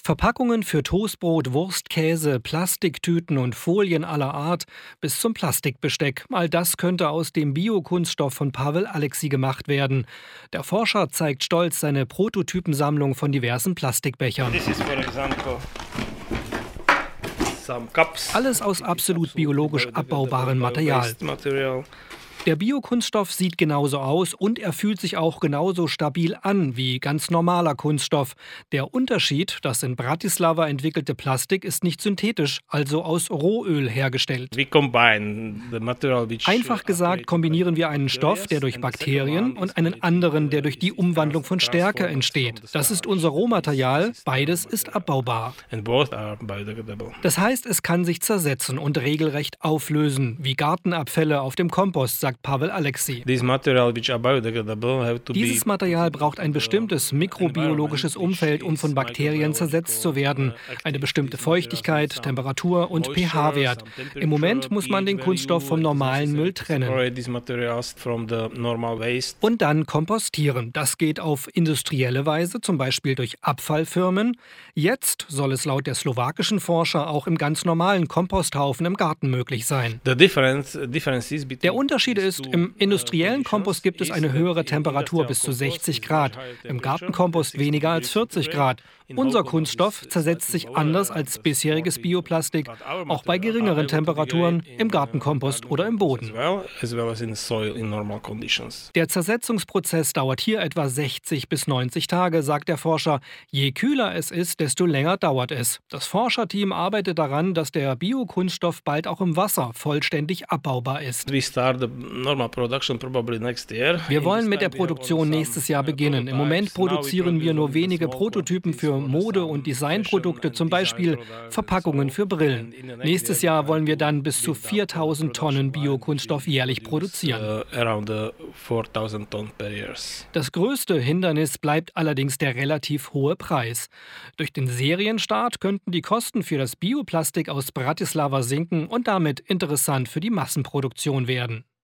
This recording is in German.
Verpackungen für Toastbrot, Wurst, Käse, Plastiktüten und Folien aller Art bis zum Plastikbesteck. All das könnte aus dem Biokunststoff von Pavel Alexi gemacht werden. Der Forscher zeigt stolz seine Prototypensammlung von diversen Plastikbechern. This is, for example, some cups. Alles aus absolut biologisch abbaubarem Material. Waste material. Der Biokunststoff sieht genauso aus und er fühlt sich auch genauso stabil an wie ganz normaler Kunststoff. Der Unterschied, das in Bratislava entwickelte Plastik, ist nicht synthetisch, also aus Rohöl hergestellt. We combine the material which Einfach gesagt kombinieren wir einen Stoff, der durch Bakterien und einen anderen, der durch die Umwandlung von Stärke entsteht. Das ist unser Rohmaterial, beides ist abbaubar. and both are biodegradable. Das heißt, es kann sich zersetzen und regelrecht auflösen, wie Gartenabfälle auf dem Kompost, sagt Pavel Alexi. These material which are biodegradable have to Dieses be Material braucht ein bestimmtes mikrobiologisches Umfeld, um von Bakterien zersetzt zu werden. Eine bestimmte Feuchtigkeit, Temperatur und pH-Wert. Im Moment muss man den Kunststoff vom normalen Müll trennen. separate these materials from the normal waste. Und dann kompostieren. Das geht auf industrielle Weise, zum Beispiel durch Abfallfirmen. Jetzt soll es laut der slowakischen Forscher auch im ganz normalen Komposthaufen im Garten möglich sein. The difference is between Der Unterschied ist, im industriellen Kompost gibt es eine höhere Temperatur bis zu 60 Grad, im Gartenkompost weniger als 40 Grad. Unser Kunststoff zersetzt sich anders als bisheriges Bioplastik, auch bei geringeren Temperaturen, im Gartenkompost oder im Boden. as well as in soil in normal conditions. Der Zersetzungsprozess dauert hier etwa 60 bis 90 Tage, sagt der Forscher. Je kühler es ist, desto länger dauert es. Das Forscherteam arbeitet daran, dass der Biokunststoff bald auch im Wasser vollständig abbaubar ist. We start the normal production probably next year. Wir wollen mit der Produktion nächstes Jahr beginnen. Im Moment produzieren wir nur wenige Prototypen für Mode- und Designprodukte, zum Beispiel Verpackungen für Brillen. Nächstes Jahr wollen wir dann bis zu 4000 Tonnen Biokunststoff jährlich produzieren. Around 4,000 tons per year. Das größte Hindernis bleibt allerdings der relativ hohe Preis. Durch den Serienstart könnten die Kosten für das Bioplastik aus Bratislava sinken und damit interessant für die Massenproduktion werden.